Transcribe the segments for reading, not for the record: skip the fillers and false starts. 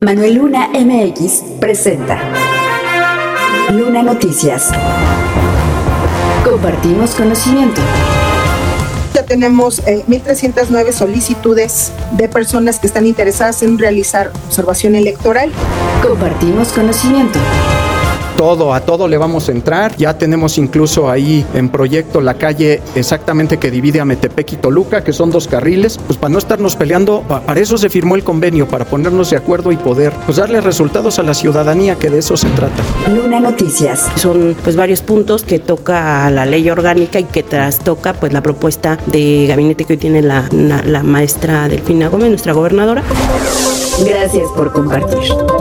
Manuel Luna MX presenta Luna Noticias. Compartimos conocimiento. Ya tenemos 1,309 solicitudes de personas que están interesadas en realizar observación electoral. Compartimos conocimiento. A todo le vamos a entrar. Ya tenemos incluso ahí en proyecto la calle exactamente que divide a Metepec y Toluca, que son 2 carriles, pues para no estarnos peleando, para eso se firmó el convenio, para ponernos de acuerdo y poder pues darle resultados a la ciudadanía, que de eso se trata. Luna Noticias. Son pues varios puntos que toca la ley orgánica y que trastoca pues la propuesta de gabinete que hoy tiene la maestra Delfina Gómez, nuestra gobernadora. Gracias por compartir.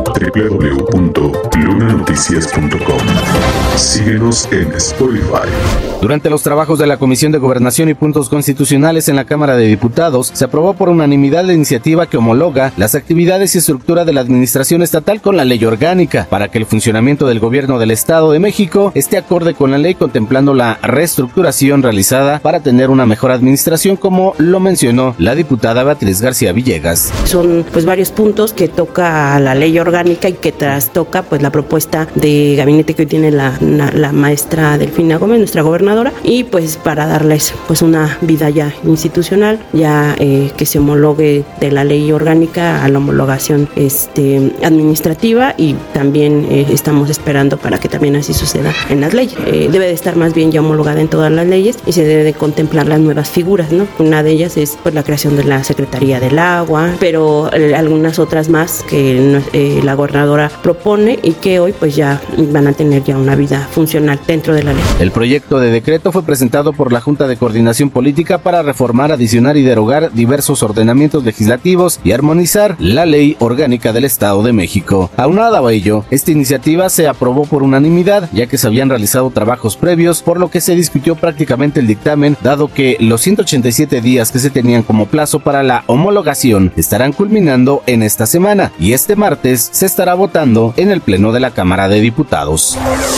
www.lunanoticias.com. Síguenos en Spotify. Durante los trabajos de la Comisión de Gobernación y Puntos Constitucionales en la Cámara de Diputados, se aprobó por unanimidad la iniciativa que homologa las actividades y estructura de la administración estatal con la ley orgánica, para que el funcionamiento del gobierno del Estado de México esté acorde con la ley, contemplando la reestructuración realizada para tener una mejor administración, como lo mencionó la diputada Beatriz García Villegas. Son pues varios puntos que toca la ley orgánica y que trastoca pues la propuesta de gabinete que hoy tiene la maestra Delfina Gómez, nuestra gobernadora, y pues para darles pues una vida ya institucional, ya que se homologue de la ley orgánica a la homologación administrativa, y también estamos esperando para que también así suceda en las leyes. Debe de estar más bien ya homologada en todas las leyes y se debe de contemplar las nuevas figuras, ¿no? Una de ellas es pues la creación de la Secretaría del Agua, pero algunas otras más que la gobernadora propone y que hoy pues ya van a tener ya una vida funcional dentro de la ley. El proyecto de decreto fue presentado por la Junta de Coordinación Política para reformar, adicionar y derogar diversos ordenamientos legislativos y armonizar la ley orgánica del Estado de México. Aunado a ello, esta iniciativa se aprobó por unanimidad, ya que se habían realizado trabajos previos, por lo que se discutió prácticamente el dictamen, dado que los 187 días que se tenían como plazo para la homologación estarán culminando en esta semana, y este martes se estará votando en el Pleno de la Cámara de Diputados.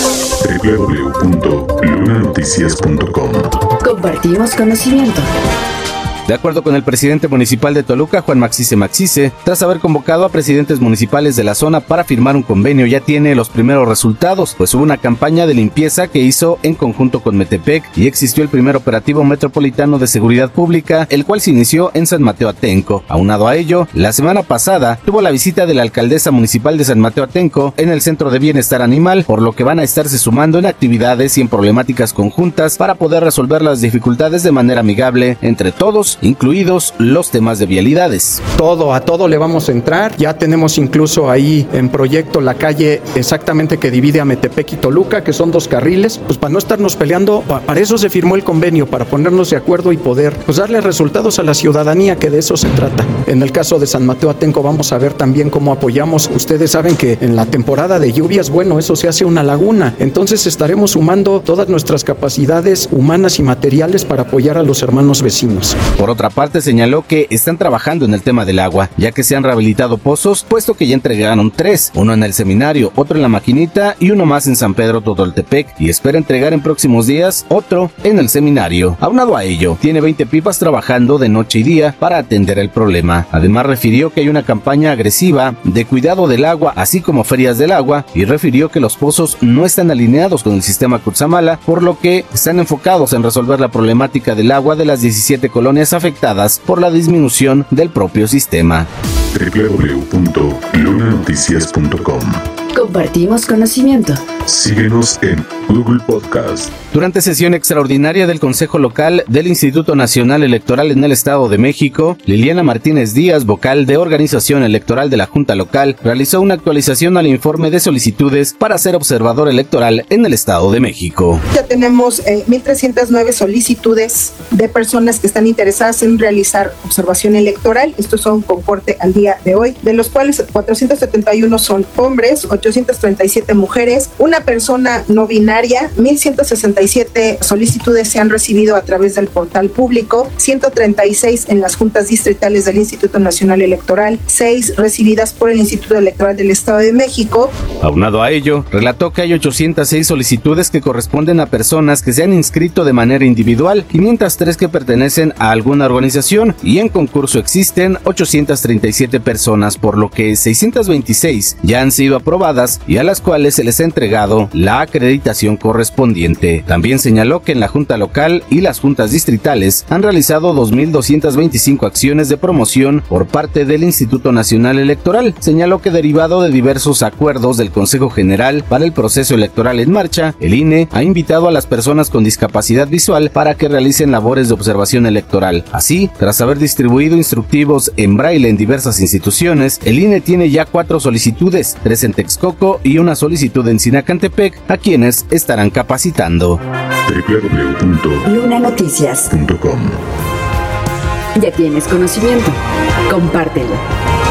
www.lunanoticias.com. Compartimos conocimiento. De acuerdo con el presidente municipal de Toluca, Juan Maxice, tras haber convocado a presidentes municipales de la zona para firmar un convenio, ya tiene los primeros resultados, pues hubo una campaña de limpieza que hizo en conjunto con Metepec y existió el primer operativo metropolitano de seguridad pública, el cual se inició en San Mateo Atenco. Aunado a ello, la semana pasada tuvo la visita de la alcaldesa municipal de San Mateo Atenco en el Centro de Bienestar Animal, por lo que van a estarse sumando en actividades y en problemáticas conjuntas para poder resolver las dificultades de manera amigable entre todos, incluidos los temas de vialidades. A todo le vamos a entrar. Ya tenemos incluso ahí en proyecto la calle exactamente que divide a Metepec y Toluca, que son 2 carriles, pues para no estarnos peleando, para eso se firmó el convenio, para ponernos de acuerdo y poder pues darle resultados a la ciudadanía, que de eso se trata. En el caso de San Mateo Atenco vamos a ver también cómo apoyamos. Ustedes saben que en la temporada de lluvias, bueno, eso se hace una laguna, entonces estaremos sumando todas nuestras capacidades humanas y materiales para apoyar a los hermanos vecinos. Por otra parte, señaló que están trabajando en el tema del agua, ya que se han rehabilitado pozos, puesto que ya entregaron 3, uno en el Seminario, otro en La Maquinita y uno más en San Pedro Totoltepec, y espera entregar en próximos días otro en el Seminario. Aunado a ello, tiene 20 pipas trabajando de noche y día para atender el problema. Además, refirió que hay una campaña agresiva de cuidado del agua, así como ferias del agua, y refirió que los pozos no están alineados con el sistema Cutzamala, por lo que están enfocados en resolver la problemática del agua de las 17 colonias afectadas por la disminución del propio sistema. www.lunanoticias.com. Compartimos conocimiento. Síguenos en Google Podcast. Durante sesión extraordinaria del Consejo Local del Instituto Nacional Electoral en el Estado de México, Liliana Martínez Díaz, vocal de Organización Electoral de la Junta Local, realizó una actualización al informe de solicitudes para ser observador electoral en el Estado de México. Ya tenemos 1,309 solicitudes de personas que están interesadas en realizar observación electoral. Estos son con corte al día de hoy, de los cuales 471 son hombres, 837 mujeres, una persona no binaria, 1,167 solicitudes se han recibido a través del portal público, 136 en las juntas distritales del Instituto Nacional Electoral, 6 recibidas por el Instituto Electoral del Estado de México. Aunado a ello, relató que hay 806 solicitudes que corresponden a personas que se han inscrito de manera individual, 503 que pertenecen a alguna organización y en concurso existen 837 personas, por lo que 626 ya han sido aprobadas y a las cuales se les ha entregado la acreditación correspondiente. También señaló que en la Junta Local y las juntas distritales han realizado 2,225 acciones de promoción por parte del Instituto Nacional Electoral. Señaló que derivado de diversos acuerdos del Consejo General para el proceso electoral en marcha, el INE ha invitado a las personas con discapacidad visual para que realicen labores de observación electoral. Así, tras haber distribuido instructivos en braille en diversas instituciones, el INE tiene ya 4 solicitudes, 3 en Texcoco y una solicitud en Sinacantepec, a quienes estarán capacitando. www.lunanoticias.com. Ya tienes conocimiento. Compártelo.